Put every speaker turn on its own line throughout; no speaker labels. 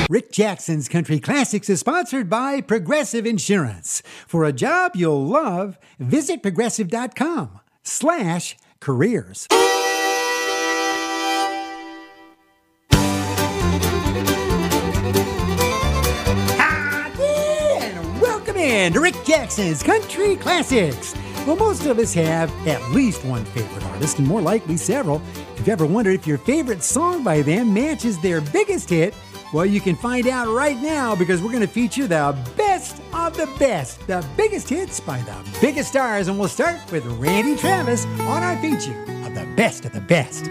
Rick Jackson's Country Classics is sponsored by Progressive Insurance. For a job you'll love, visit progressive.com/careers. And welcome in to Rick Jackson's Country Classics. Well, most of us have at least one favorite artist, and more likely several. If you've ever wondered if your favorite song by them matches their biggest hit, well, you can find out right now because we're going to feature the best of the best, the biggest hits by the biggest stars. And we'll start with Randy Travis on our feature of the best of the best.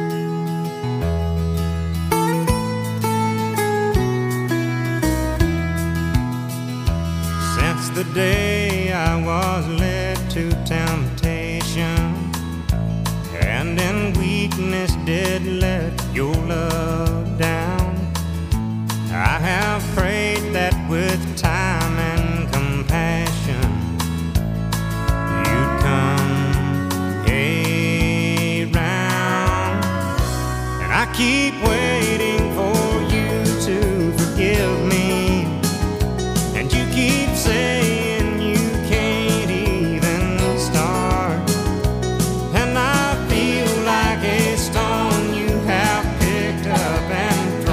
Since the day I was led to temptation and in weakness did let your love down, I have prayed that with time and compassion you'd come around. And I keep waiting for you to forgive me, and you keep saying you can't even start. And I feel like a stone you have picked up and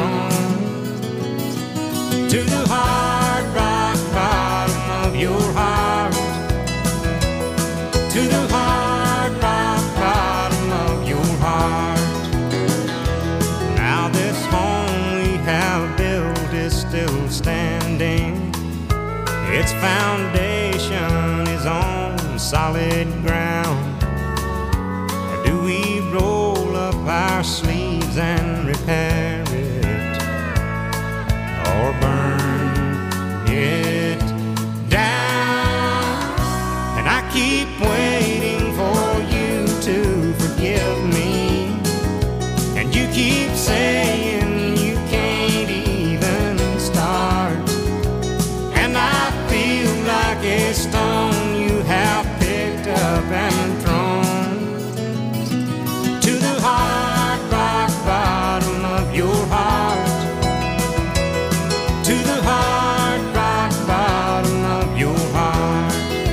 to the hard rock bottom of your heart, to the hard rock bottom of your heart. Now this home we have built is still standing. Its foundation is on solid ground. Or do we roll up our sleeves and repair it, or burn it down? And I keep waiting for you to forgive me, and you keep saying you can't even start. And I feel like a stone you have picked up and thrown to the hard rock bottom of your heart, to the hard rock bottom of your heart.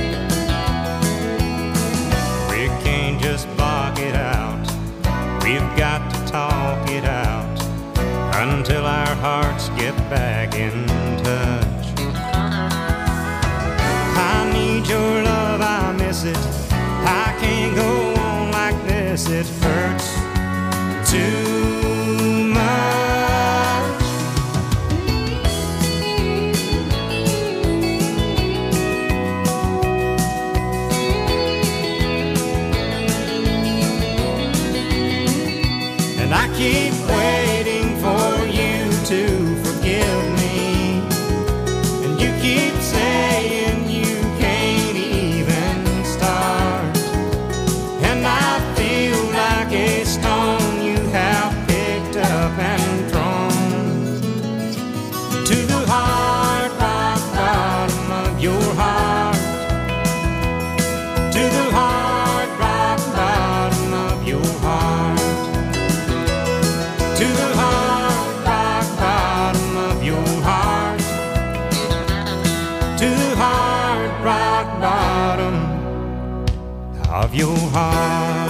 We can't just block it out, we've got to talk it out until our hearts get back in touch. I need your love, I miss it, I can't go on like this, it hurts too much. And I keep waiting for you to forgive me, and you keep saying you can't even start. And I feel like a stone you have picked up and thrown to the hard rock bottom of your heart, to the hard rock bottom of your heart, to the hard rock bottom of your heart, to the hard rock bottom of your heart.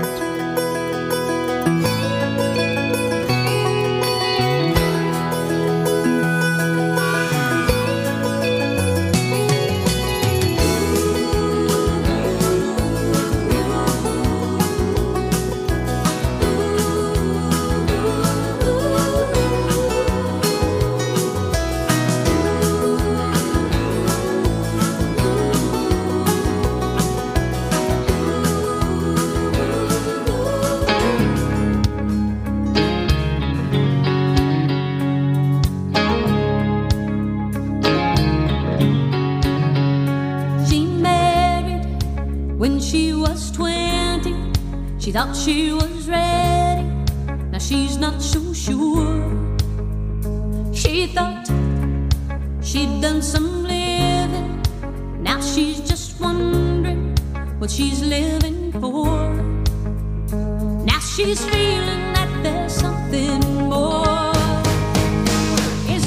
She thought she was ready, now she's not so sure. She thought she'd done some living, now she's just wondering what she's living for. Now she's feeling that there's something more. Is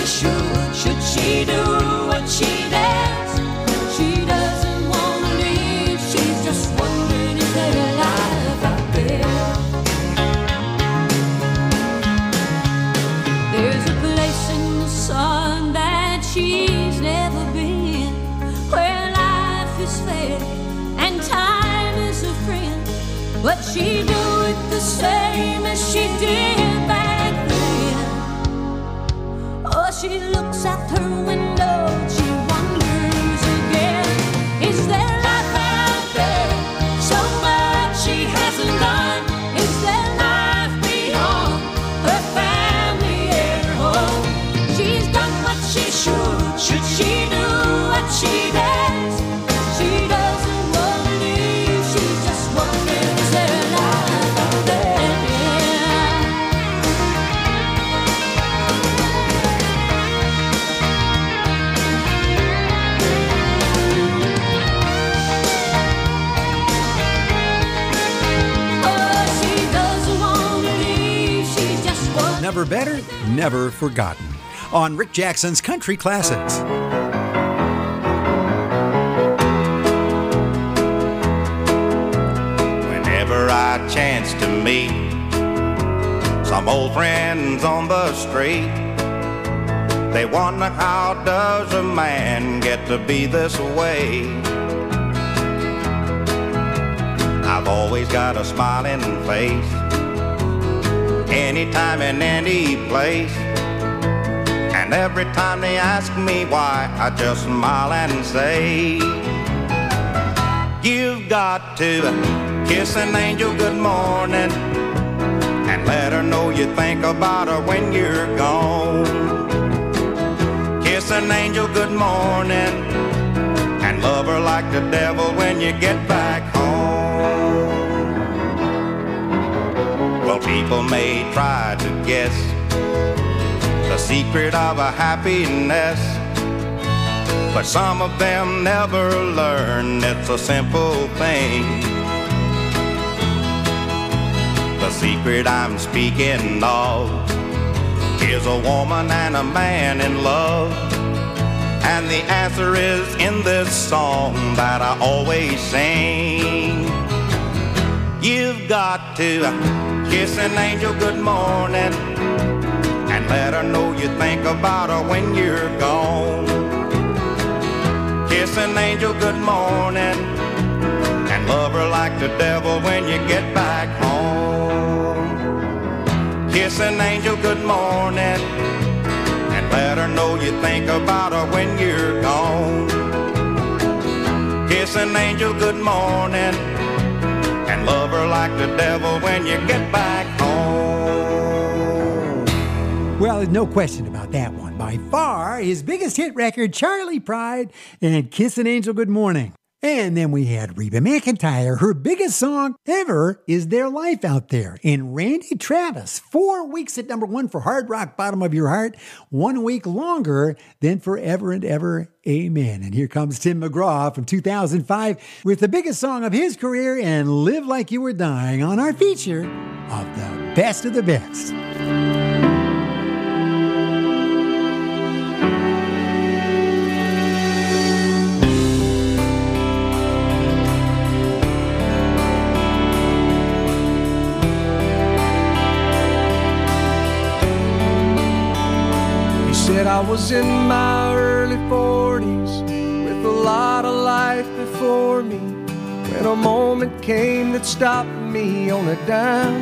Should she do what she does? She doesn't want to leave. She's just wondering, is there a life out there? There's a place in the sun that she's never been, where life is fair and time is a friend. But she do it the same as she did back then. Oh, she looks out her window, she wonders again, is there life out there? So much she hasn't done. Is there life beyond her family and her home? She's done what she should she do what she does? She doesn't want to leave, she's just wondering, is there life out there?
Never better, never forgotten. On Rick Jackson's Country Classics.
Whenever I chance to meet some old friends on the street, they wonder, how does a man get to be this way? I've always got a smiling face, anytime in any place. And every time they ask me why, I just smile and say, you've got to kiss an angel good morning and let her know you think about her when you're gone. Kiss an angel good morning and love her like the devil when you get back home. Well, people may try to guess the secret of a happiness, but some of them never learn it's a simple thing. The secret I'm speaking of is a woman and a man in love, and the answer is in this song that I always sing. You've got to kiss an angel good morning and let her know you think about her when you're gone. Kiss an angel good morning and love her like the devil when you get back home. Kiss an angel good morning and let her know you think about her when you're gone. Kiss an angel good morning and love her like the devil when you get back home.
Well, there's no question about that one. By far, his biggest hit record, Charley Pride and Kiss an Angel Good Morning. And then we had Reba McEntire. Her biggest song ever is Their Life Out There. And Randy Travis, 4 weeks at #1 for Hard Rock Bottom of Your Heart, 1 week longer than Forever and Ever, Amen. And here comes Tim McGraw from 2005 with the biggest song of his career and Live Like You Were Dying on our feature of the best of the best.
I was in my early 40s with a lot of life before me, when a moment came that stopped me on a dime.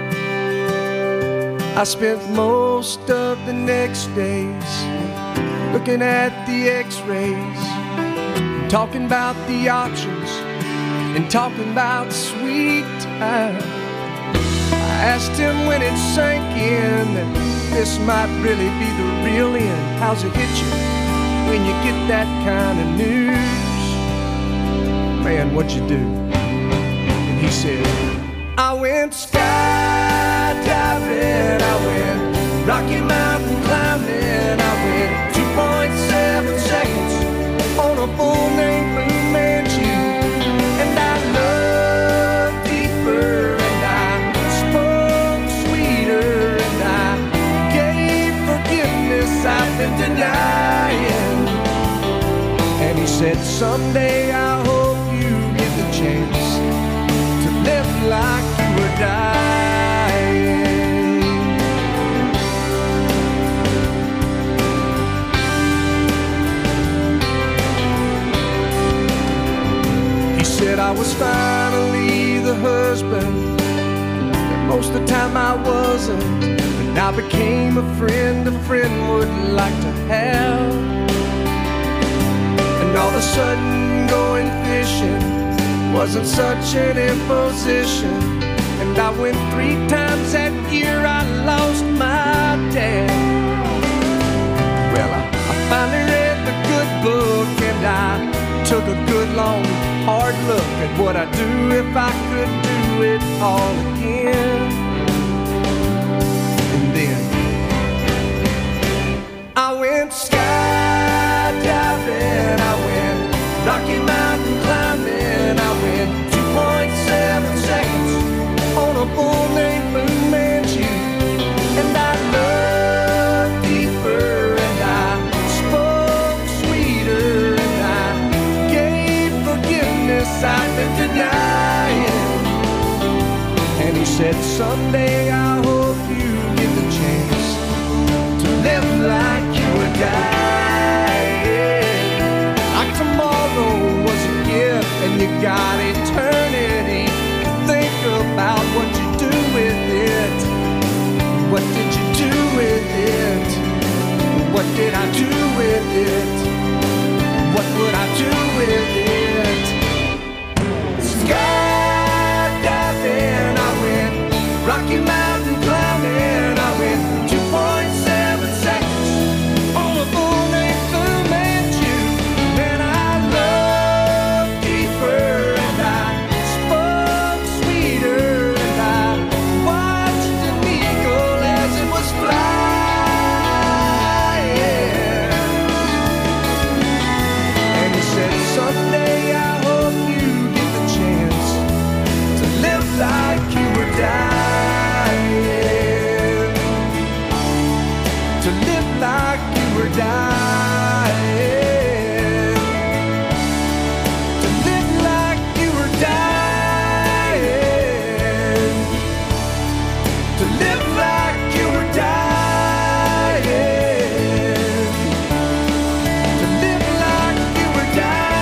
I spent most of the next days looking at the x-rays, talking about the options and talking about sweet time. I asked him when it sank in that this might really be the real end. How's it hit you when you get that kind of news? Man, what'd you do? And he said, I went skydiving, I went Rocky Mountain climbing, I went 2.7 seconds on a bull named Fu Manchu, and I loved deeper, and I spoke sweeter, and I gave forgiveness I've been finally the husband that most of the time I wasn't. And I became a friend would like to have. And all of a sudden going fishing wasn't such an imposition. And I went 3 times that year, I lost my dad. Well, I finally read the good book, and I took a good long hard look at what I'd do if I could do it all again. And then I went skydiving, I went Rocky Mountain climbing, I went 2.7 seconds on a bull named Fu Manchu. And I loved deeper, and I spoke sweeter, and I gave forgiveness I'd been denying. And he said, someday I hope you get the chance to live like you were dying. Like tomorrow was a gift, and you got eternity. Think about what you do with it. What did you do with it? What did I do with it? What would I do with it? Skydiving, I went Rocky Mountain climbing, I went 2.7 seconds on a bull named Fu Manchu. And I loved deeper, and I spoke sweeter, and I watched an eagle as it was flying. And he said, someday I hope you get the chance to live like you were dying. To live like you were dying. To live like you were dying. To live like you were dying. To live like you were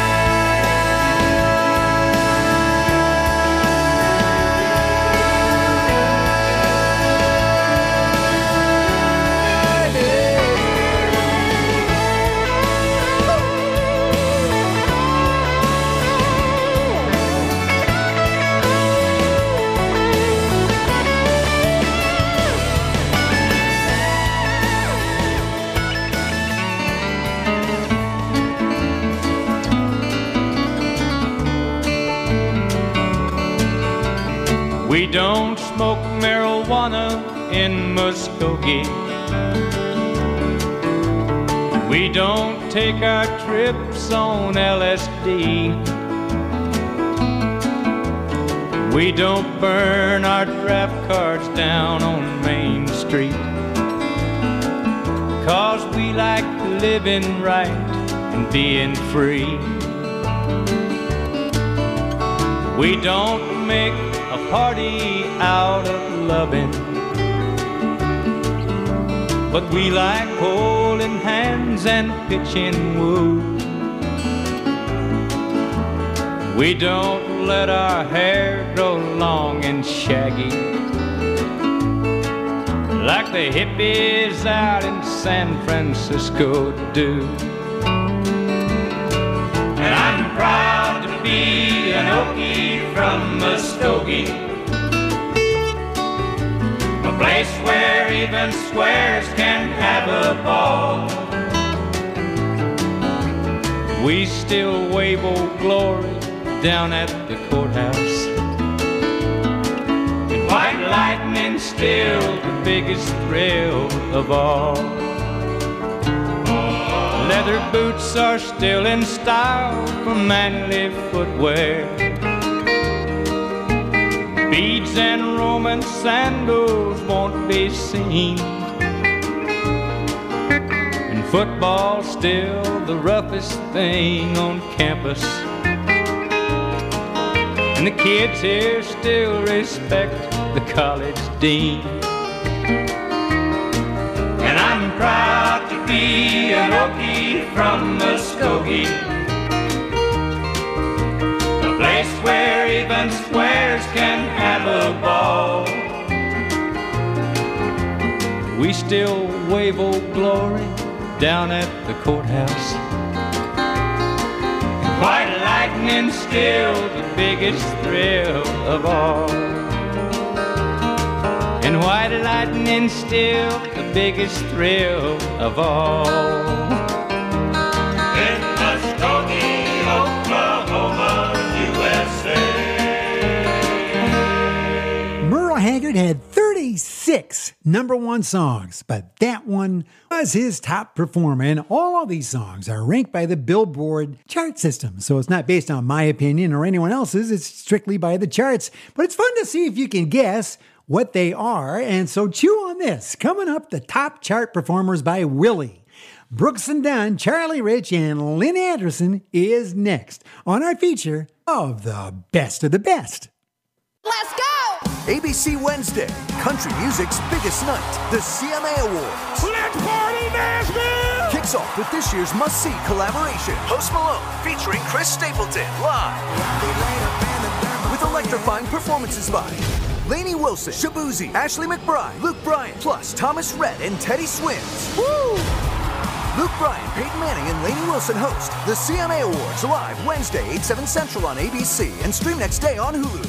We don't smoke marijuana in Muskogee. We don't take our trips on LSD. We don't burn our draft cards down on Main Street. 'Cause we like living right and being free. We don't make a party out of loving, but we like holding hands and pitching woo. We don't let our hair grow long and shaggy like the hippies out in San Francisco do. And I'm proud to be an Okie from Muskogee, a place where even squares can have a ball. We still wave Old Glory down at the courthouse, and white lightning's still the biggest thrill of all. Leather boots are still in style for manly footwear. Beads and Roman sandals won't be seen, and football's still the roughest thing on campus. And the kids here still respect the college dean. And I'm proud to be an Okie from Muskogee, a place
place where even squares can have a ball. We still wave Old Glory down at the courthouse. White lightning's still the biggest thrill of all. And white lightning's still the biggest thrill of all. In Muskogee, Oklahoma, USA.
Merle Haggard had 36 #1 songs, but that one was his top performer. And all of these songs are ranked by the Billboard chart system. So it's not based on my opinion or anyone else's. It's strictly by the charts. But it's fun to see if you can guess what they are. And so chew on this. Coming up, the top chart performers by Willie. Brooks and Dunn, Charlie Rich, and Lynn Anderson is next on our feature of the best of the best.
Let's go! ABC Wednesday, country music's biggest night, the CMA Awards.
Let's party, Nashville!
Kicks off with this year's must-see collaboration, Post Malone featuring Chris Stapleton live. With electrifying performances by Lainey Wilson, Shabuzi, Ashley McBride, Luke Bryan, plus Thomas Rhett and Teddy Swims. Woo! Luke Bryan, Peyton Manning, and Lainey Wilson host the CMA Awards live Wednesday, 8/7 Central on ABC and stream next day on Hulu.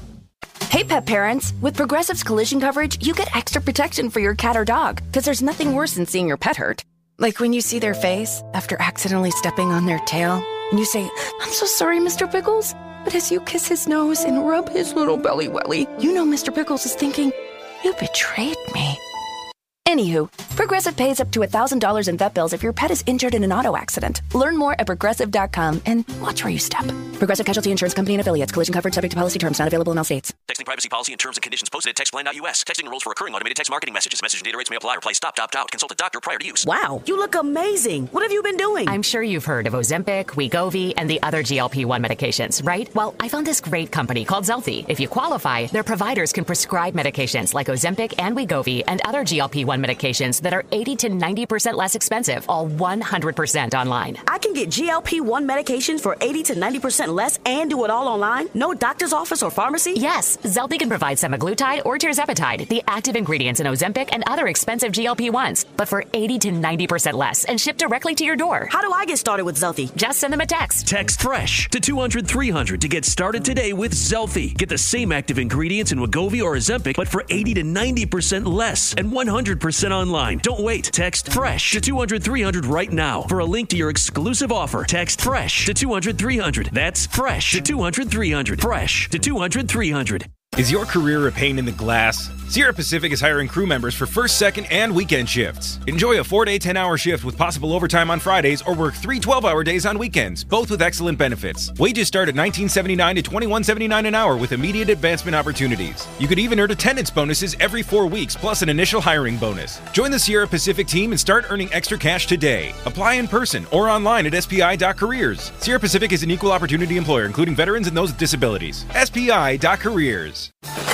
Hey, pet parents. With Progressive's collision coverage, you get extra protection for your cat or dog, because there's nothing worse than seeing your pet hurt. Like when you see their face after accidentally stepping on their tail, and you say, "I'm so sorry, Mr. Pickles." But as you kiss his nose and rub his little belly welly, you know Mr. Pickles is thinking, "You betrayed me." Anywho, Progressive pays up to $1,000 in vet bills if your pet is injured in an auto accident. Learn more at Progressive.com and watch where you step. Progressive Casualty Insurance Company and Affiliates. Collision coverage subject to policy terms. Not available in all states.
Texting privacy policy and terms and conditions posted at textplan.us. Texting rules for recurring automated text marketing messages. Message and data rates may apply. Reply stop, opt out. Consult a doctor prior to use.
Wow, you look amazing. What have you been doing?
I'm sure you've heard of Ozempic, Wegovy, and the other GLP-1 medications, right? Well, I found this great company called Zelfie. If you qualify, their providers can prescribe medications like Ozempic and Wegovy and other GLP-1 medications that are 80 to 90% less expensive, all 100% online.
I can get GLP-1 medications for 80 to 90% less and do it all online? No doctor's office or pharmacy?
Yes, Zelfie can provide semaglutide or tirzepatide, the active ingredients in Ozempic and other expensive GLP-1s, but for 80 to 90% less and shipped directly to your door.
How do I get started with Zelfie?
Just send them a text.
Text FRESH to 200-300 to get started today with Zelfie. Get the same active ingredients in Wegovy or Ozempic, but for 80 to 90% less and 100% online. Don't wait. Text FRESH to 200-300 right now for a link to your exclusive offer. Text FRESH to 200-300. That's FRESH to 200-300. FRESH to 200-300.
Is your career a pain in the glass? Sierra Pacific is hiring crew members for first, second, and weekend shifts. Enjoy a 4-day, 10-hour shift with possible overtime on Fridays or work 3 12-hour days on weekends, both with excellent benefits. Wages start at $19.79 to $21.79 an hour with immediate advancement opportunities. You could even earn attendance bonuses every 4 weeks, plus an initial hiring bonus. Join the Sierra Pacific team and start earning extra cash today. Apply in person or online at SPI.careers. Sierra Pacific is an equal opportunity employer, including veterans and those with disabilities. SPI.careers.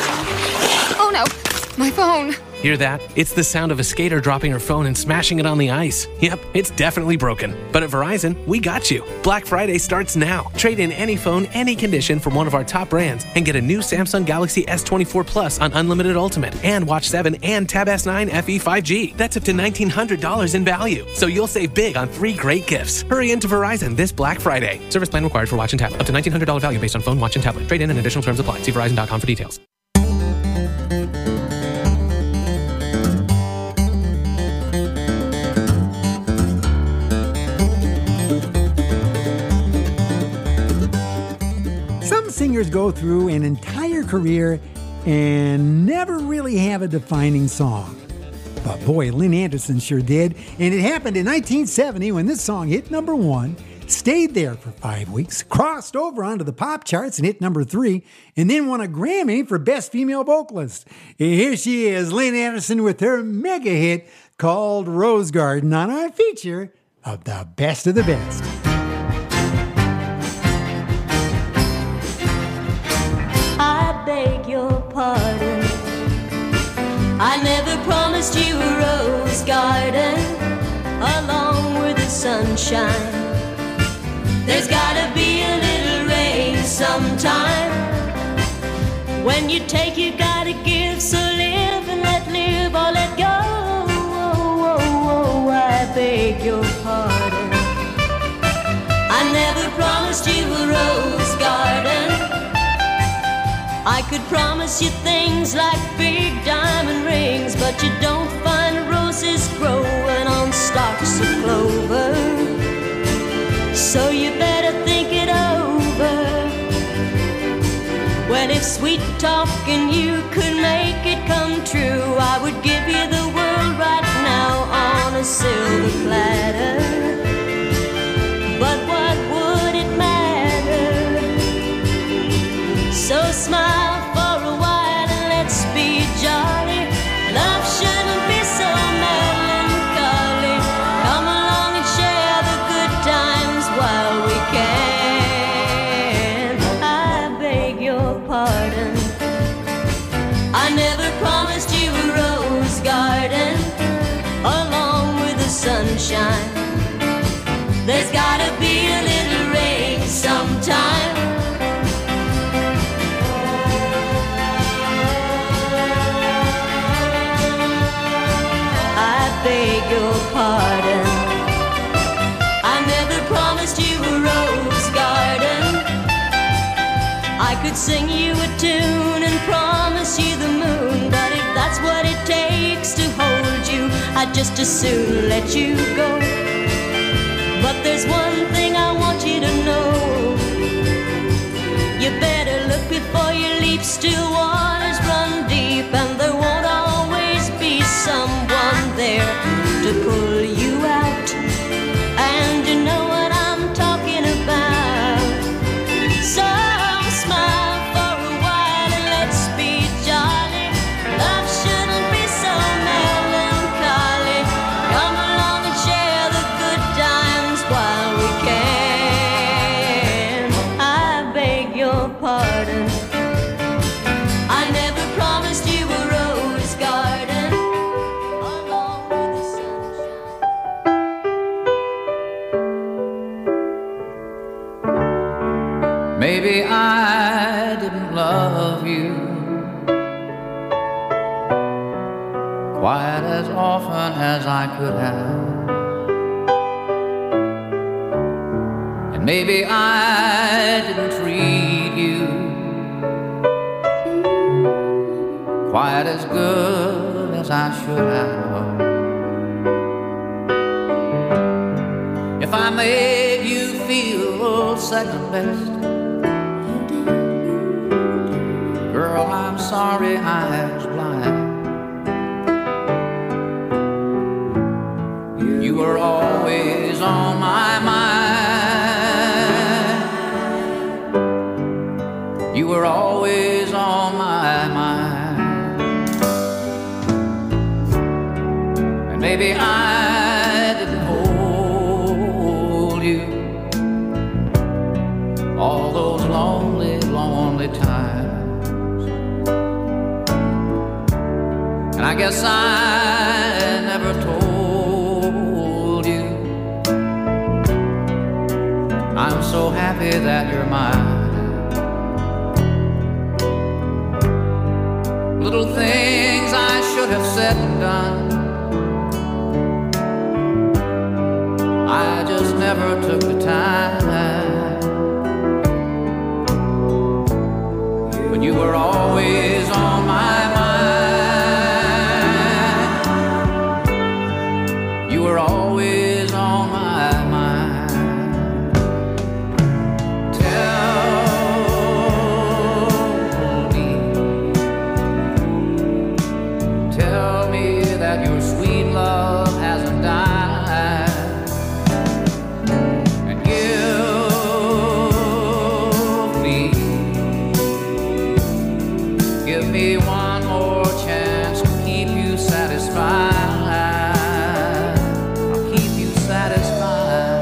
Oh no, my phone.
Hear that? It's the sound of a skater dropping her phone and smashing it on the ice. Yep, it's definitely broken. But at Verizon, we got you. Black Friday starts now. Trade in any phone, any condition from one of our top brands and get a new Samsung Galaxy S24 Plus on Unlimited Ultimate and Watch 7 and Tab S9 FE 5G. That's up to $1,900 in value. So you'll save big on 3 great gifts. Hurry into Verizon this Black Friday. Service plan required for Watch and Tablet. Up to $1,900 value based on phone, watch, and tablet. Trade in and additional terms apply. See Verizon.com for details.
Singers go through an entire career and never really have a defining song. But boy, Lynn Anderson sure did. And it happened in 1970 when this song hit #1, stayed there for 5 weeks, crossed over onto the pop charts and hit #3, and then won a Grammy for Best Female Vocalist. Here she is, Lynn Anderson, with her mega hit called Rose Garden on our feature of the best of the best.
I beg your pardon, I never promised you a rose garden along with the sunshine. There's gotta be a little rain sometime. When you take, you gotta give, so live and let live or let go. I beg your pardon. I never promised you a rose garden. I could promise you things like big diamond rings, but you don't find roses growing on stalks of clover. So you better think it over. Well, if sweet talking you could make it come true, I would give you the world right now on a silver platter. But what would it matter? So smile for a while and let's be jolly. Love shouldn't be so melancholy. Come along and share the good times while we can. I beg your pardon. I never promised you a rose garden along with the sunshine. There's gotta be a little rain sometime. I beg your pardon. I never promised you a rose garden. I could sing you a tune and promise you the moon, but if that's what it takes to hold you, I'd just as soon let you go. But there's one thing I want you to know. You better look before you leap. Still waters run deep, and there won't always be someone there to pull you out. And you know what I'm talking about. So smile for a while and let's be jolly. Love shouldn't be so melancholy. Come along and share the good times while we can. I beg your pardon. I never promised you a rose garden along with the sunshine.
Maybe I didn't love you quite as often as I could have. And maybe I didn't treat you quite as good as I should have. If I made you feel second best, girl, I'm sorry I was blind. You were always on my mind. You were always on my mind. And maybe I didn't hold you all those lonely, lonely times. And I guess I never told you I'm so happy that you're mine. Little things I should have said and done, I just never took the time. But you were always on my mind. You were always on my mind. Tell me that your sweet love hasn't died. And give me one more chance to keep you satisfied. I'll keep you satisfied.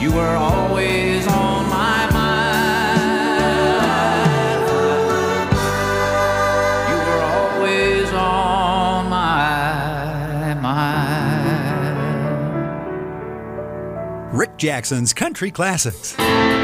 You were always on my mind. You were always on my mind.
Rick Jackson's Country Classics.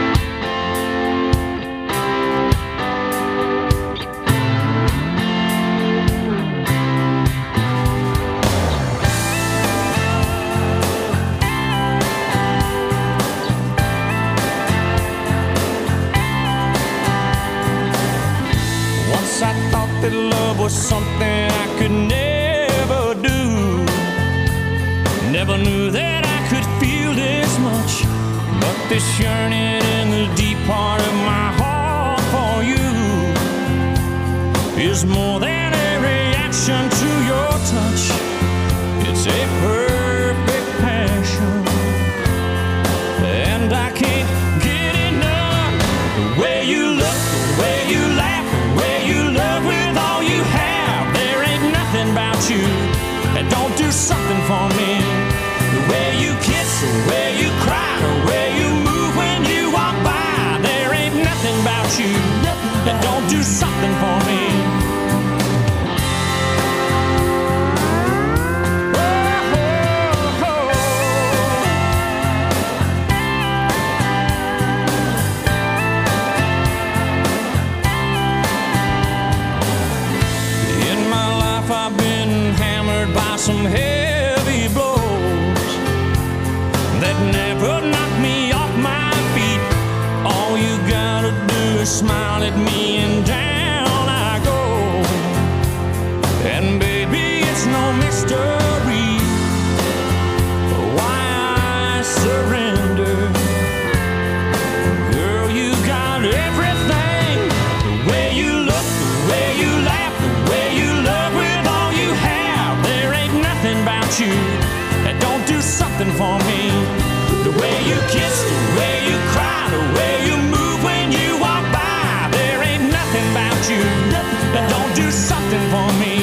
I thought that love was something I could never do. Never knew that I could feel this much. But this yearning in the deep part of my heart for you is more than a reaction to your touch. It's a perfect passion, and I can't get enough. The way you look, the way you laugh, love with all you have. There ain't nothing about you that don't do something for me. The way you kiss, the way you cry, the way you move when you walk by. There ain't nothing about you that don't do something for me. I've been hammered by some heavy blows that never knocked me off my feet. All you gotta do is smile at me and down I go. And baby, it's no mystery why I surrender. Girl, you got everything. The way you look, the way you laugh, the way you love with about you that don't do something for me. The way you kiss, the way you cry, the way you move when you walk by. There ain't nothing about you that don't do something for me.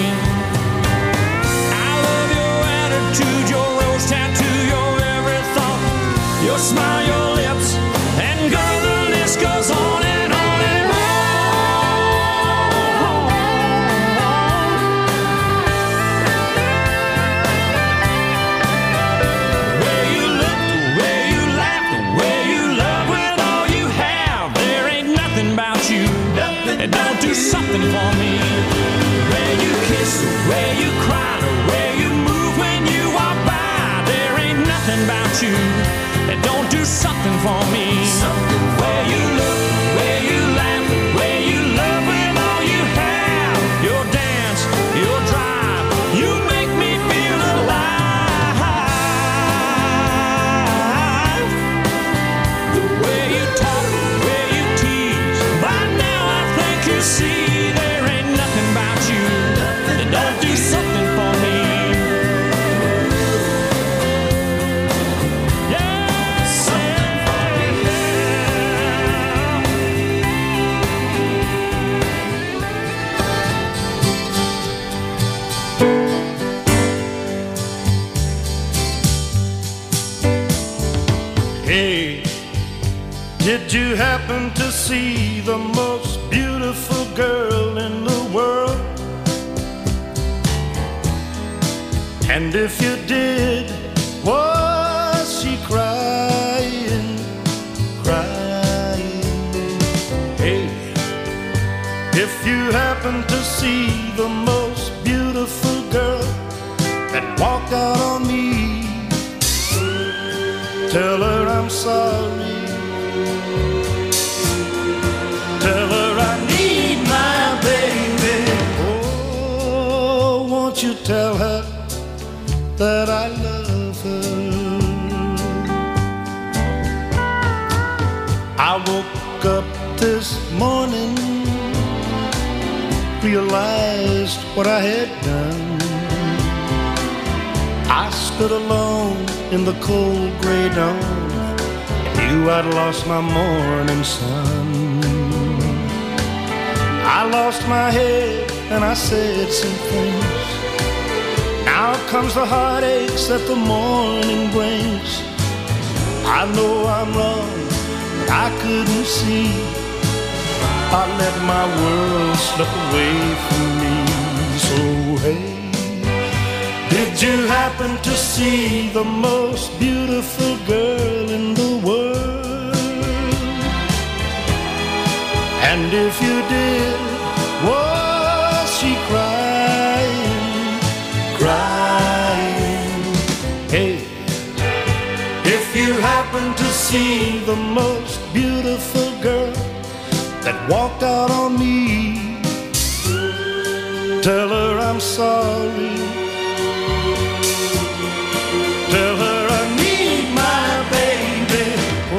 I love your attitude, your rose tattoo, your every thought, your smile, your lips, and girl, the list goes on and on and on. And don't do something for me. The way you kiss, the way you cry, the way you move when you walk by. There ain't nothing about you that don't do something for me. The way you look, the way you laugh, the way you love with all you have. Your dance, your drive, you make me feel alive. The way you talk, the way you tease, by now I think you see there ain't nothing about you that don't do something for me. Yeah, something for me.
Hey, did you happen to see the most beautiful girl in the world? And if you did, was she crying, crying? Hey, if you happen to see the most beautiful girl that walked out on me, tell her I'm sorry. Tell her I need my baby. Oh, won't you tell her that I love her? I woke up this morning, realized what I had done. I stood alone in the cold gray dawn, knew I'd lost my morning sun. I lost my head and I said some things. Now comes the heartaches that the morning brings. I know I'm wrong, but I couldn't see. I let my world slip away from me. So hey, did you happen to see the most beautiful girl in the world? And if you did, was she crying, crying? Hey, if you happen to see the most beautiful girl that walked out on me, tell her I'm sorry. Tell her I need my baby.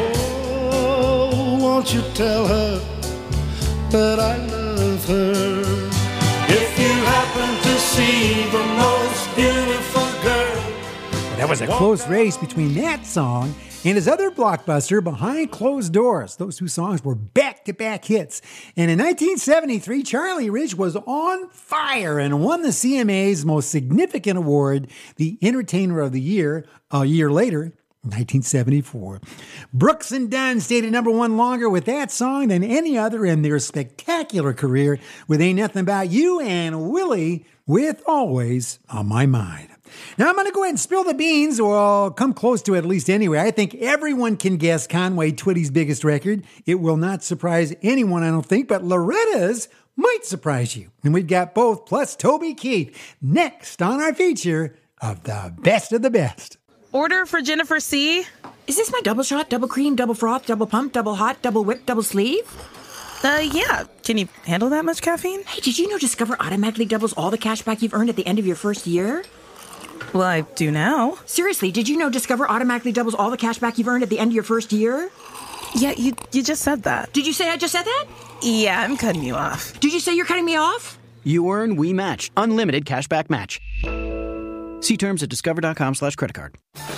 Oh, won't you tell her that I love her? If you happen to see the most beautiful girl.
That was a close race between that song and his other blockbuster, Behind Closed Doors. Those two songs were back-to-back hits. And in 1973, Charlie Rich was on fire and won the CMA's most significant award, the Entertainer of the Year, a year later, 1974. Brooks and Dunn stayed at number one longer with that song than any other in their spectacular career with Ain't Nothing About You and Willie with Always on My Mind. Now I'm going to go ahead and spill the beans, or I'll come close to it at least anyway. I think everyone can guess Conway Twitty's biggest record. It will not surprise anyone, I don't think, but Loretta's might surprise you. And we've got both, plus Toby Keith, next on our feature of the best of the best.
Order for Jennifer C.
Is this my double shot, double cream, double froth, double pump, double hot, double whip, double sleeve?
Yeah. Can you handle that much caffeine?
Hey, did you know Discover automatically doubles all the cash back you've earned at the end of your first year?
Well, I do now.
Seriously, did you know Discover automatically doubles all the cash back you've earned at the end of your first year?
Yeah, you just said that.
Did you say I just said that?
Yeah, I'm cutting you off.
Did you say you're cutting me off?
You earn, we match. Unlimited cashback match. See terms at discover.com/creditcard.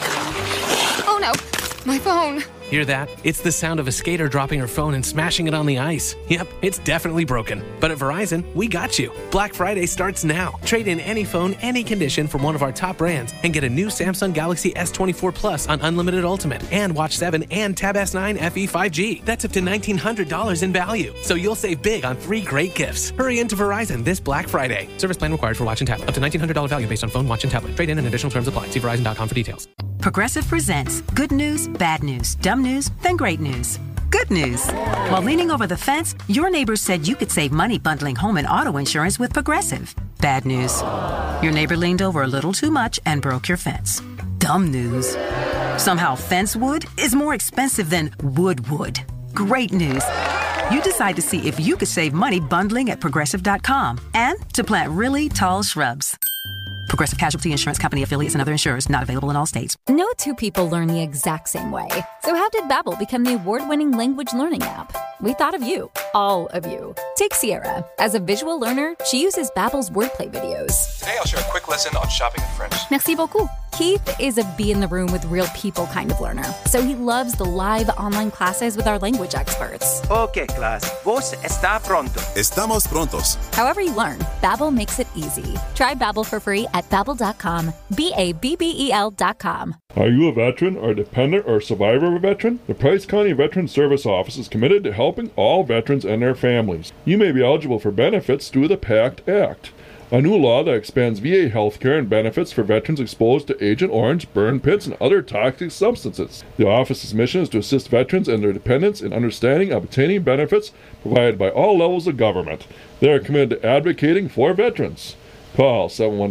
Oh no, my phone.
Hear that? It's the sound of a skater dropping her phone and smashing it on the ice. Yep, it's definitely broken. But at Verizon, we got you. Black Friday starts now. Trade in any phone, any condition from one of our top brands and get a new Samsung Galaxy S24 Plus on Unlimited Ultimate and Watch 7 and Tab S9 FE 5G. That's up to $1,900 in value. So you'll save big on 3 great gifts. Hurry into Verizon this Black Friday. Service plan required for Watch and Tablet. Up to $1,900 value based on phone, watch, and tablet. Trade in and additional terms apply. See Verizon.com for details.
Progressive presents good news, bad news, dumb news, then great news. Good news. While leaning over the fence, your neighbors said you could save money bundling home and auto insurance with Progressive. Bad news. Your neighbor leaned over a little too much and broke your fence. Dumb news. Somehow fence wood is more expensive than wood. Great news. You decide to see if you could save money bundling at Progressive.com and to plant really tall shrubs. Progressive Casualty Insurance Company affiliates and other insurers not available in all states.
No two people learn the exact same way. So how did Babbel become the award-winning language learning app? We thought of you, all of you. Take Sierra. As a visual learner, she uses Babbel's wordplay videos.
Today I'll share a quick lesson on shopping in French.
Merci beaucoup. Keith is a be-in-the-room-with-real people kind of learner, so he loves the live online classes with our language experts.
Okay, class. Vos está pronto.
Estamos prontos.
However you learn, Babbel makes it easy. Try Babbel for free at Babbel.com. Babbel.com.
Are you a veteran or dependent or survivor of a veteran? The Price County Veteran Service Office is committed to helping all veterans and their families. You may be eligible for benefits through the PACT Act, a new law that expands VA health care and benefits for veterans exposed to Agent Orange, burn pits, and other toxic substances. The office's mission is to assist veterans and their dependents in understanding and obtaining benefits provided by all levels of government. They are committed to advocating for veterans. Call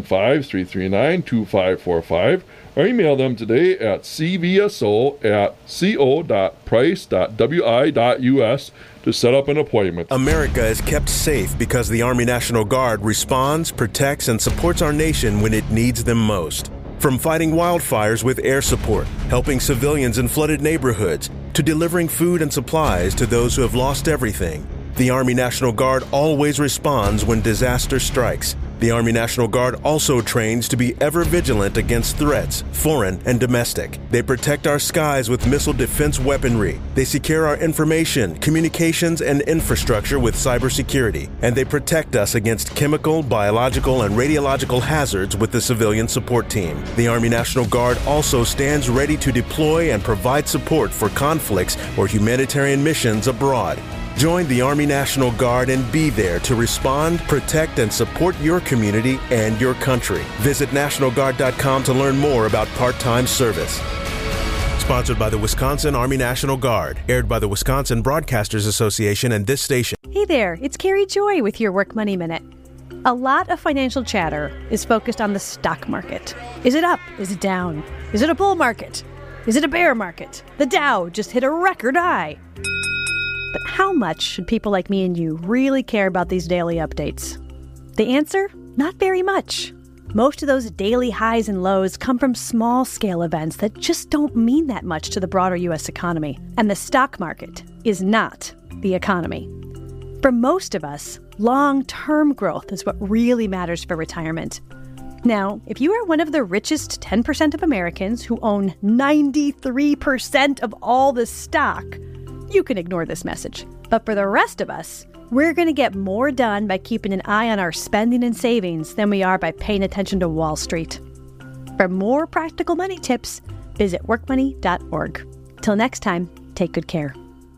715-339-2545 or email them today at cvso@co.price.wi.us to set up an appointment.
America is kept safe because the Army National Guard responds, protects, and supports our nation when it needs them most. From fighting wildfires with air support, helping civilians in flooded neighborhoods, to delivering food and supplies to those who have lost everything, the Army National Guard always responds when disaster strikes. The Army National Guard also trains to be ever vigilant against threats, foreign and domestic. They protect our skies with missile defense weaponry. They secure our information, communications, and infrastructure with cybersecurity. And they protect us against chemical, biological, and radiological hazards with the civilian support team. The Army National Guard also stands ready to deploy and provide support for conflicts or humanitarian missions abroad. Join the Army National Guard and be there to respond, protect, and support your community and your country. Visit NationalGuard.com to learn more about part-time service. Sponsored by the Wisconsin Army National Guard. Aired by the Wisconsin Broadcasters Association and this station.
Hey there, it's Carrie Joy with your Work Money Minute. A lot of financial chatter is focused on the stock market. Is it up? Is it down? Is it a bull market? Is it a bear market? The Dow just hit a record high. But how much should people like me and you really care about these daily updates? The answer? Not very much. Most of those daily highs and lows come from small-scale events that just don't mean that much to the broader U.S. economy. And the stock market is not the economy. For most of us, long-term growth is what really matters for retirement. Now, if you are one of the richest 10% of Americans who own 93% of all the stock, you can ignore this message. But for the rest of us, we're going to get more done by keeping an eye on our spending and savings than we are by paying attention to Wall Street. For more practical money tips, visit workmoney.org. Till next time, take good care.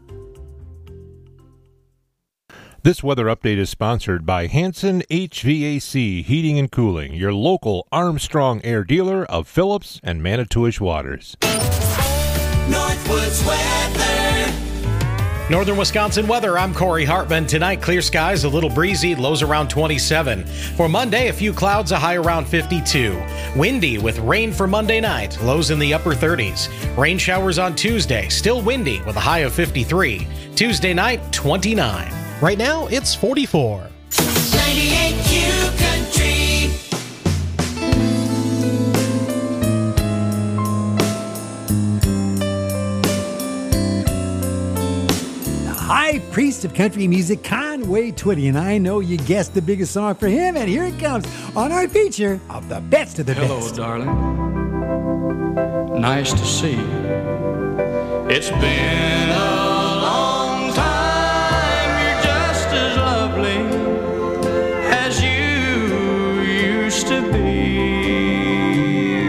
This weather update is sponsored by Hanson HVAC Heating and Cooling, your local Armstrong Air dealer of Phillips and Manitowish Waters.
Northwoods weather. Northern Wisconsin weather, I'm Corey Hartman. Tonight, clear skies, a little breezy, lows around 27. For Monday, a few clouds, a high around 52. Windy with rain for Monday night, lows in the upper 30s. Rain showers on Tuesday, still windy with a high of 53. Tuesday night, 29. Right now, it's 44. 98Q Country.
High priest of country music, Conway Twitty, and I know you guessed the biggest song for him, and here it comes on our feature of the best of the best.
Hello, darling. Nice to see you. It's been a long time. You're just as lovely as you used to be.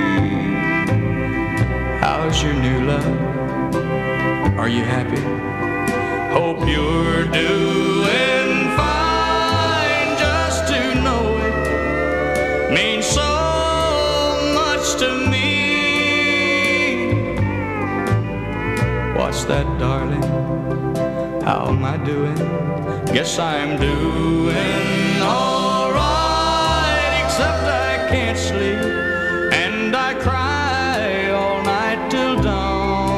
How's your new love? Are you happy? Hope you're doing fine. Just to know it means so much to me. What's that, darling? How am I doing? Guess I'm doing all right, except I can't sleep and I cry all night till dawn.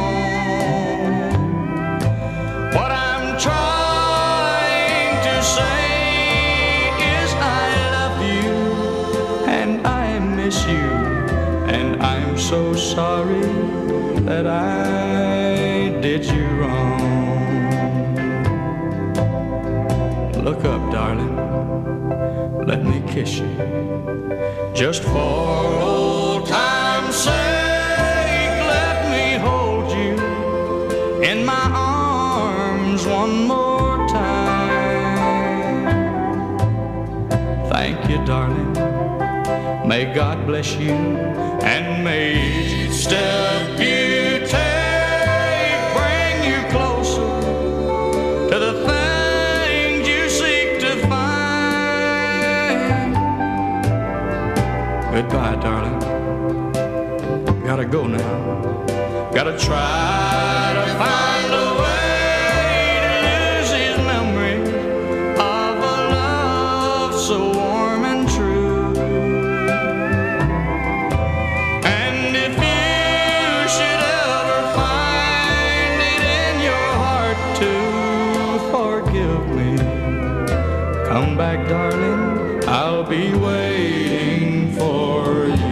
Trying to say is I love you and I miss you, and I'm so sorry that I did you wrong. Look up, darling, let me kiss you, just for old time's sake. Let me hold you in my arms one more time. Thank you, darling. May God bless you, and may each step you take bring you closer to the things you seek to find. Goodbye, darling. Gotta go now. Gotta try to find a way so warm and true. And if you should ever find it in your heart to forgive me, come back, darling, I'll be waiting for you.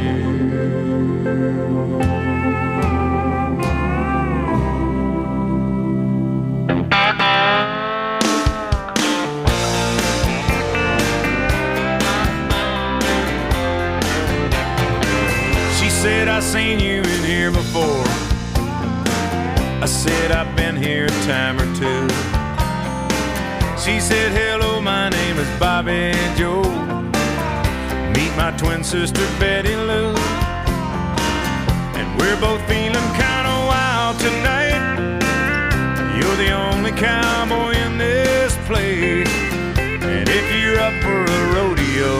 seen you in here before. I said, I've been here a time or two. She said, hello, my name is Bobby Joe. Meet my twin sister, Betty Lou. And we're both feeling kind of wild tonight. You're the only cowboy in this place. And if you're up for a rodeo,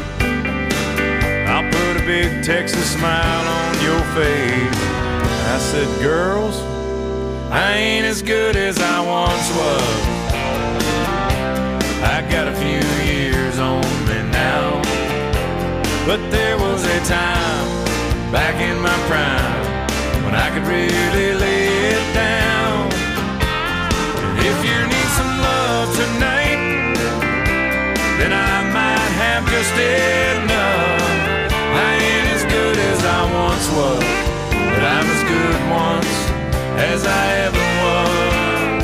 I'll put a big Texas smile on your face. I said, girls, I ain't as good as I once was. I got a few years on me now. But there was a time back in my prime when I could really lay it down. And if you need some love tonight, then I might have just enough. I ain't as good as I once was, but I'm as good once as I ever was.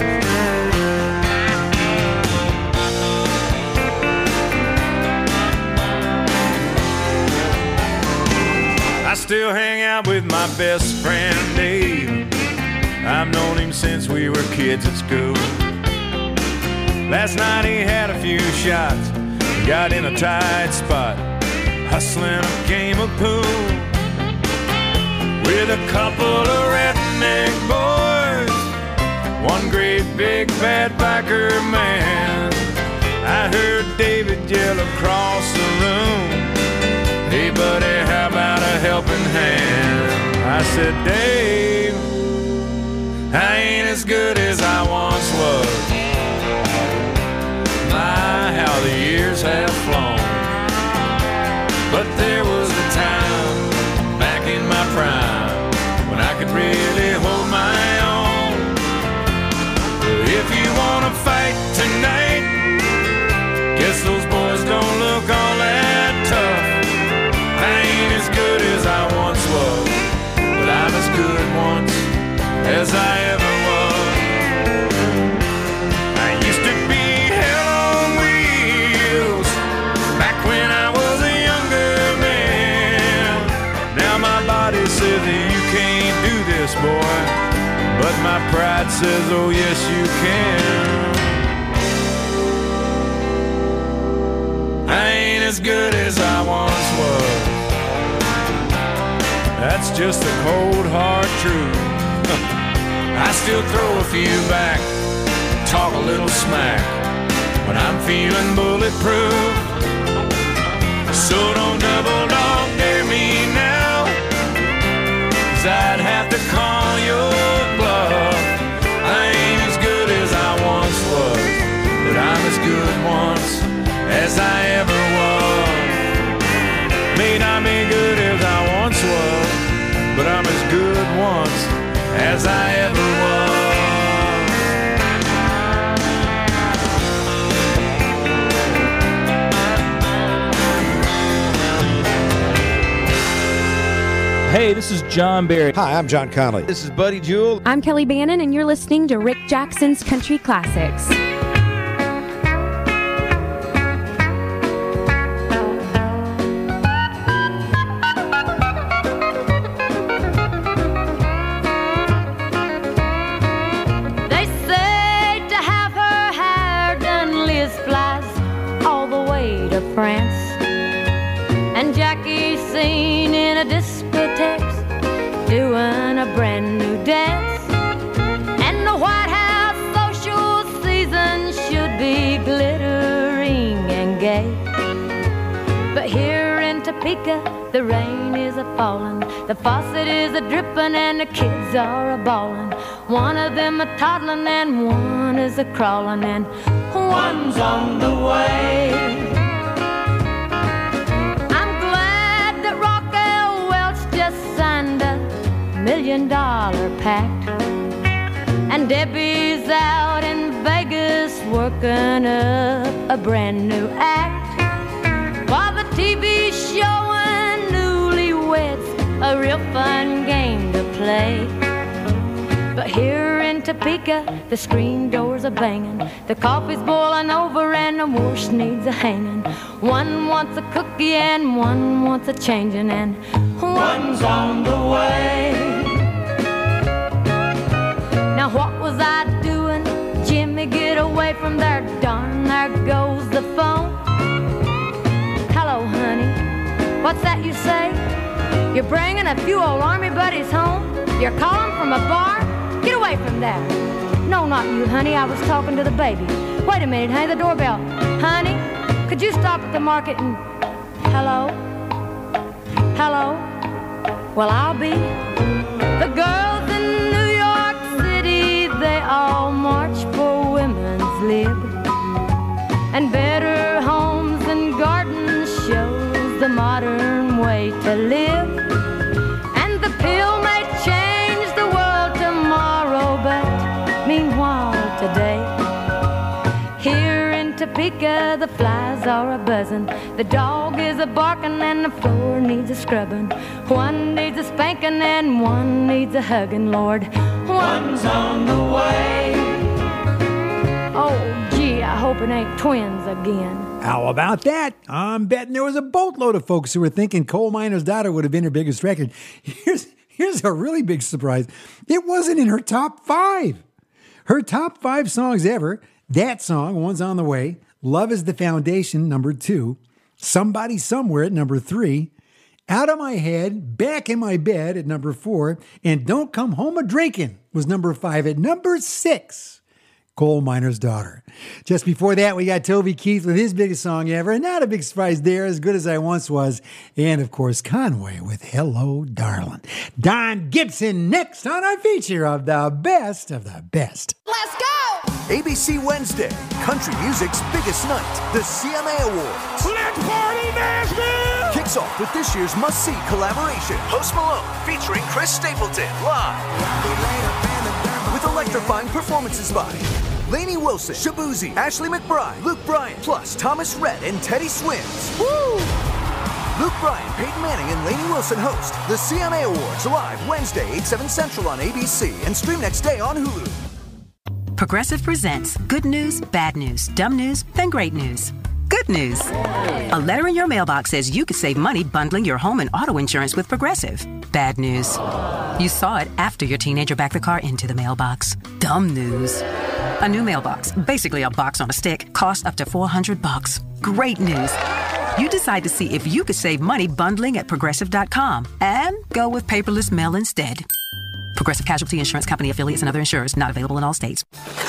I still hang out with my best friend Dave. I've known him since we were kids at school. Last night he had a few shots, got in a tight spot, hustling a game of pool with a couple of redneck boys, one great big bad biker man. I heard David yell across the room, hey buddy, how about a helping hand? I said, Dave, I ain't as good as I once was. My, how the years have flown. But there was a time back in my prime when I could really hold my own. If you wanna fight tonight, guess those boys don't look all that tough. I ain't as good as I once was, but I'm as good once as I ever was. I used to be hell on wheels back when I was a younger man. Now my body says that you can't do this, boy, but my pride says, oh yes you can. I ain't as good as I once was. That's just the cold hard truth. I still throw a few back, talk a little smack when I'm feeling bulletproof. So don't double dog dare me now, 'cause I'd have to call your bluff. I ain't as good as I once was, but I'm as good once as I ever was. May not be good as I once was, but I'm as good once as I ever was.
Hey, this is John Barry. Hi, I'm John Connolly.
This is Buddy Jewell.
I'm Kelly Bannon, and you're listening to Rick Jackson's Country Classics.
They say to have her hair done, Liz flies all the way to France. And Jackie's seen in a discotheque doing a brand new dance. And the White House social season should be glittering and gay. But here in Topeka, the rain is a-falling, the faucet is a-dripping, and the kids are a-bawling. One of them a-toddling and one is a-crawling, and one's on the way. Signed a $1 million pact, and Debbie's out in Vegas working up a brand new act, while the TV showing newlyweds a real fun game to play. But here in Topeka, the screen doors are banging, the coffee's boiling over and the wash needs a hanging. One wants a cookie and one wants a changing, and one's on the way. Now what was I doing? Jimmy, get away from there, darn, there goes the phone. Hello, honey, what's that you say? You're bringing a few old army buddies home? You're calling from a bar? Get away from there. No, not you, honey, I was talking to the baby. Wait a minute, honey, the doorbell. Honey, could you stop at the market and... Hello? Hello? Well, I'll be. The girls in New York City, they all march for women's lib. And better homes and gardens shows the modern way to live. And the pill may change the world tomorrow, but meanwhile today, here in Topeka, the flies are a-buzzing, the dog is a-barking, and the floor needs a scrubbing. One needs a spanking and one needs a hugging, Lord. One's on the way. Oh, gee, I hope it ain't twins again.
How about that? I'm betting there was a boatload of folks who were thinking Coal Miner's Daughter would have been her biggest record. Here's a really big surprise. It wasn't in her top 5. Her top 5 songs ever, that song, One's on the Way, Love is the Foundation, number 2, Somebody Somewhere at number 3, Out of My Head, Back in My Bed at number 4, and Don't Come Home a-Drinkin' was number 5. At number 6, Coal Miner's Daughter. Just before that, we got Toby Keith with his biggest song ever, and not a big surprise there, As Good As I Once Was, and of course Conway with Hello Darling. Don Gibson next on our feature of the best of the best.
Let's go! ABC Wednesday, country music's biggest night, the CMA Awards.
Let's party, Nashville!
Kicks off with this year's must-see collaboration, Post Malone featuring Chris Stapleton live. With electrifying performances by Lainey Wilson, Shabuzi, Ashley McBride, Luke Bryan, plus Thomas Rhett and Teddy Swims. Woo! Luke Bryan, Peyton Manning, and Lainey Wilson host the CMA Awards live Wednesday, 8/7 Central on ABC and stream next day on Hulu.
Progressive presents good news, bad news, dumb news, then great news. Good news. A letter in your mailbox says you could save money bundling your home and auto insurance with Progressive. Bad news. You saw it after your teenager backed the car into the mailbox. Dumb news. A new mailbox, basically a box on a stick, costs up to $400. Great news. You decide to see if you could save money bundling at Progressive.com and go with paperless mail instead. Progressive Casualty Insurance Company affiliates and other insurers not available in all states.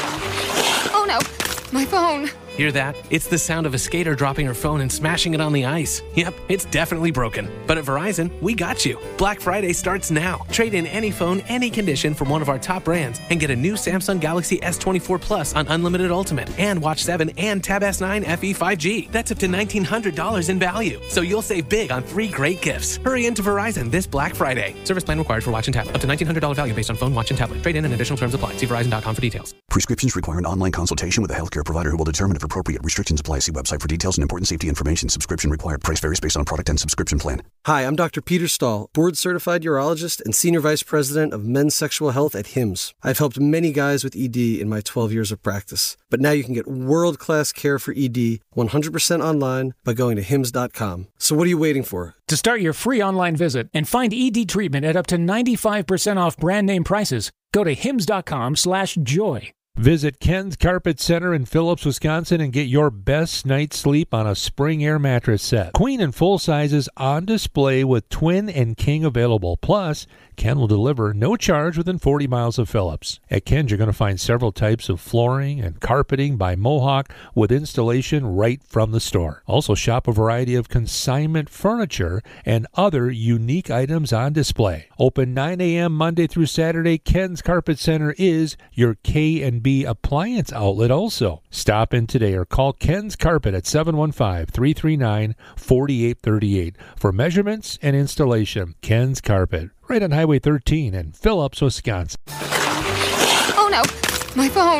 Oh no, my phone.
Hear that? It's the sound of a skater dropping her phone and smashing it on the ice. Yep, it's definitely broken. But at Verizon, we got you. Black Friday starts now. Trade in any phone, any condition from one of our top brands and get a new Samsung Galaxy S24 Plus on Unlimited Ultimate and Watch 7 and Tab S9 FE 5G. That's up to $1,900 in value. So you'll save big on 3 great gifts. Hurry into Verizon this Black Friday. Service plan required for watch and tablet. Up to $1,900 value based on phone, watch, and tablet. Trade in and additional terms apply. See Verizon.com for details.
Prescriptions require an online consultation with a healthcare provider who will determine if appropriate. Restrictions apply. See website for details and important safety information. Subscription required. Price varies based on product and subscription plan.
Hi, I'm Dr. Peter Stahl, board-certified urologist and senior vice president of men's sexual health at HIMSS. I've helped many guys with ED in my 12 years of practice. But now you can get world-class care for ED 100% online by going to HIMSS.com. So what are you waiting for?
To start your free online visit and find ED treatment at up to 95% off brand name prices, go to HIMSS.com/joy.
Visit Ken's Carpet Center in Phillips, Wisconsin and get your best night's sleep on a spring air mattress set. Queen and full sizes on display with twin and king available. Plus, Ken will deliver no charge within 40 miles of Phillips. At Ken's, you're going to find several types of flooring and carpeting by Mohawk with installation right from the store. Also shop a variety of consignment furniture and other unique items on display. Open 9 a.m. Monday through Saturday, Ken's Carpet Center is your K&B appliance outlet also. Stop in today or call Ken's Carpet at 715-339-4838 for measurements and installation. Ken's Carpet, right on Highway 13 in Phillips, Wisconsin.
Oh no, my phone.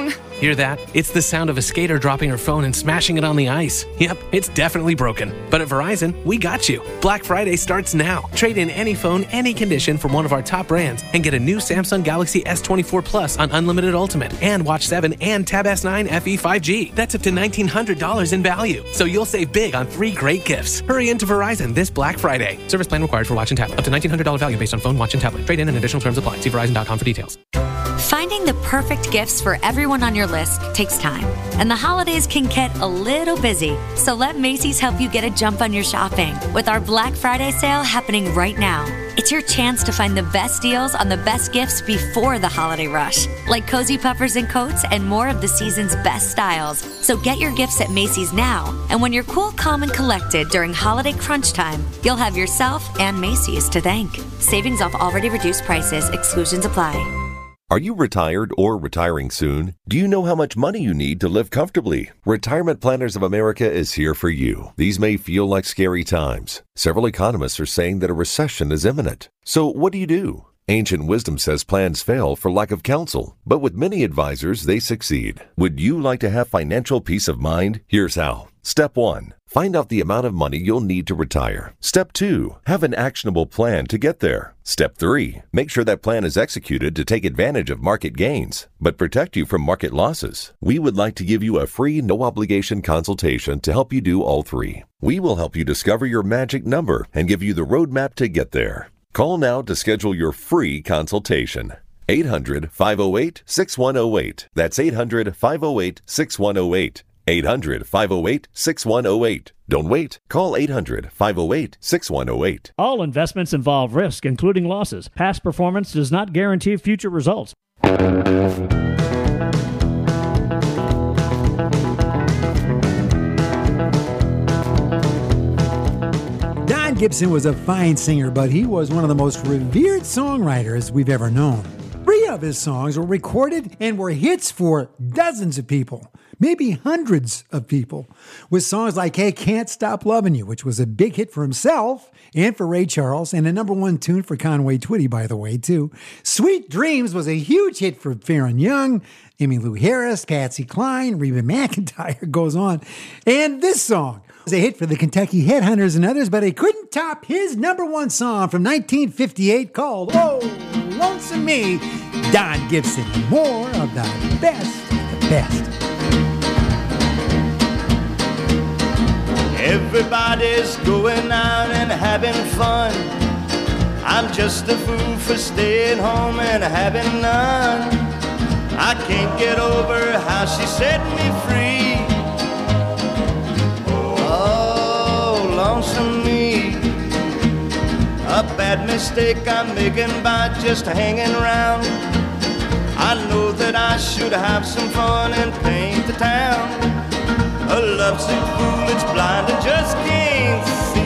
Hear that? It's the sound of a skater dropping her phone and smashing it on the ice. Yep, it's definitely broken. But at Verizon, we got you. Black Friday starts now. Trade in any phone, any condition from one of our top brands and get a new Samsung Galaxy S24 Plus on Unlimited Ultimate and Watch 7 and Tab S9 FE 5G. That's up to $1,900 in value. So you'll save big on 3 great gifts. Hurry into Verizon this Black Friday. Service plan required for Watch and Tablet. Up to $1,900 value based on phone, watch, and tablet. Trade in and additional terms apply. See Verizon.com for details.
Finding the perfect gifts for everyone on your list takes time, and the holidays can get a little busy. So let Macy's help you get a jump on your shopping with our Black Friday sale happening right now. It's your chance to find the best deals on the best gifts before the holiday rush, like cozy puffers and coats and more of the season's best styles. So get your gifts at Macy's now, and when you're cool, calm, and collected during holiday crunch time, you'll have yourself and Macy's to thank. Savings off already reduced prices. Exclusions apply.
Are you retired or retiring soon? Do you know how much money you need to live comfortably? Retirement Planners of America is here for you. These may feel like scary times. Several economists are saying that a recession is imminent. So what do? Ancient wisdom says plans fail for lack of counsel, but with many advisors, they succeed. Would you like to have financial peace of mind? Here's how. Step 1. Find out the amount of money you'll need to retire. Step 2. Have an actionable plan to get there. Step 3. Make sure that plan is executed to take advantage of market gains, but protect you from market losses. We would like to give you a free, no-obligation consultation to help you do all 3. We will help you discover your magic number and give you the roadmap to get there. Call now to schedule your free consultation. 800-508-6108. That's 800-508-6108. 800-508-6108. Don't wait. Call 800-508-6108.
All investments involve risk, including losses. Past performance does not guarantee future results.
Don Gibson was a fine singer, but he was one of the most revered songwriters we've ever known. 3 of his songs were recorded and were hits for dozens of people, maybe hundreds of people, with songs like Hey, Can't Stop Loving You, which was a big hit for himself and for Ray Charles, and a #1 tune for Conway Twitty, by the way, too. Sweet Dreams was a huge hit for Farron Young, Emmylou Harris, Patsy Cline, Reba McEntire, goes on. And this song was a hit for the Kentucky Headhunters and others, but it couldn't top his #1 song from 1958 called Oh, Lonesome Me. Don Gibson, more of the best of the best.
Everybody's going out and having fun. I'm just a fool for staying home and having none. I can't get over how she set me free. Oh, lonesome me. A bad mistake I'm making by just hanging around. I know that I should have some fun and paint the town. A lovesick fool that's blind and just can't see.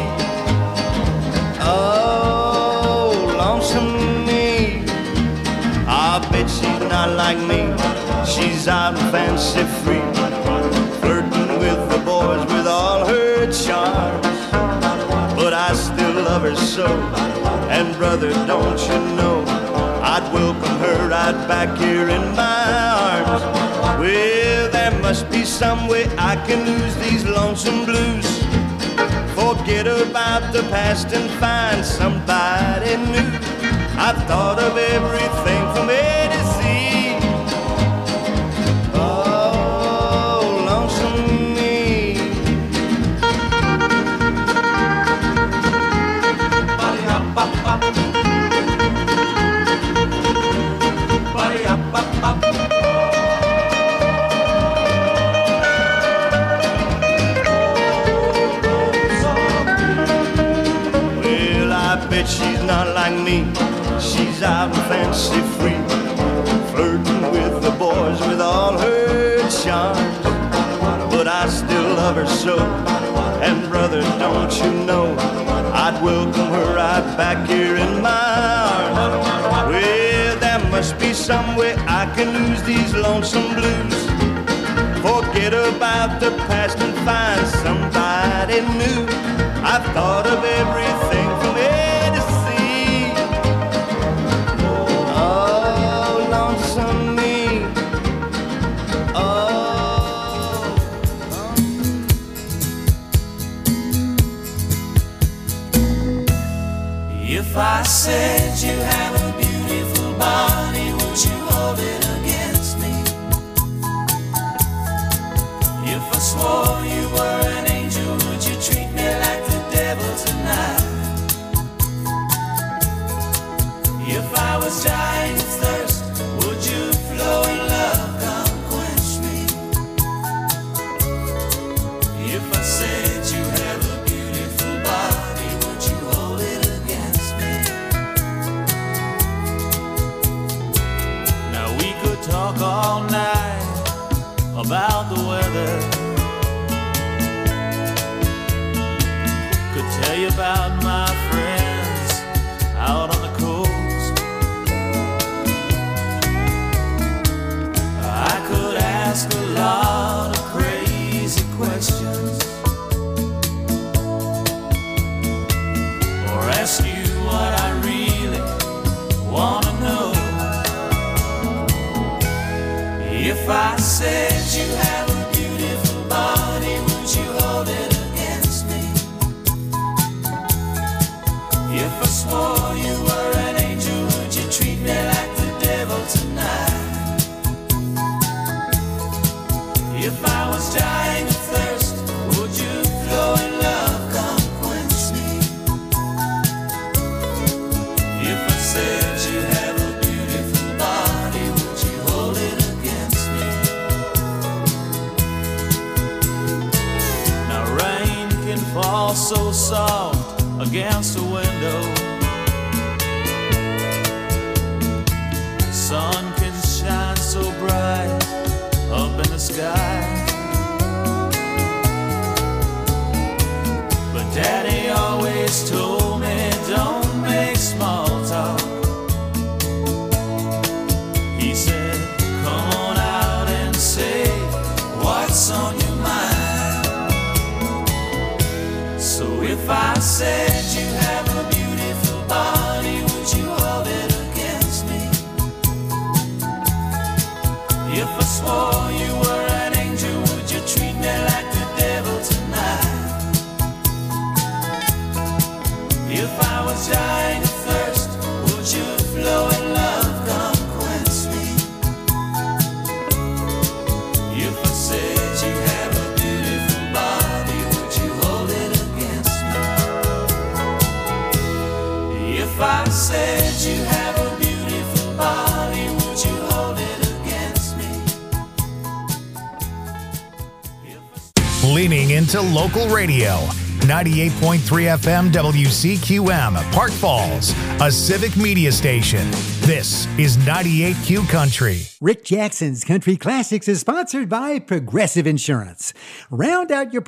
Oh, lonesome me. I bet she's not like me. She's out and fancy free, flirting with the boys with all her charms. But I still love her so, and brother, don't you know, I'd welcome her right back here in my arms. Well, there must be some way I can lose these lonesome blues. Forget about the past and find somebody new. I've thought of everything from A to Z. Oh, lonesome me. Well, I bet she's not like me. She's out and fancy free, flirting with the boys with all her charms. But I still love her so, and brother, don't you know, I'd welcome her right back here in my arms. Well, there must be some way I can lose these lonesome blues. Forget about the past and find somebody new. I've thought of everything from A to Z. Oh, lonesome me. Oh,
said you have a beautiful body, would you hold it against me? If I swore you were an angel, would you treat me like the devil tonight? If I was dying of thirst, would you flow in love, come quench me? If I said you have a beautiful body, would you hold it against me? Now we could talk all night about the weather, could tell you about my friends out on the coast. I could ask a lot of crazy questions, or ask you what I really want to know. If I said you have a beautiful body, would you hold it against me? If I swore you were an angel, would you treat me like the devil tonight? If I was dying of thirst, would you flow in love, come quench me? If I said you have a beautiful body, would you hold it against me? Now rain can fall so soft against the window, sun can shine so bright up in the sky, but Daddy always told me don't make small talk. He said come on out and say what's on your mind. So if I said you have a beautiful body, would you hold it against me? If I swore you were an angel, would you treat me like the devil tonight? If I was dying of thirst, would you flow in love, come quench me? If I said you have a beautiful body, would you hold it against me? If I said you have a beautiful body, would you hold it against me?
Leaning into local radio. 98.3 FM WCQM, Park Falls, a civic media station. This is 98Q Country.
Rick Jackson's Country Classics is sponsored by Progressive Insurance. Round out your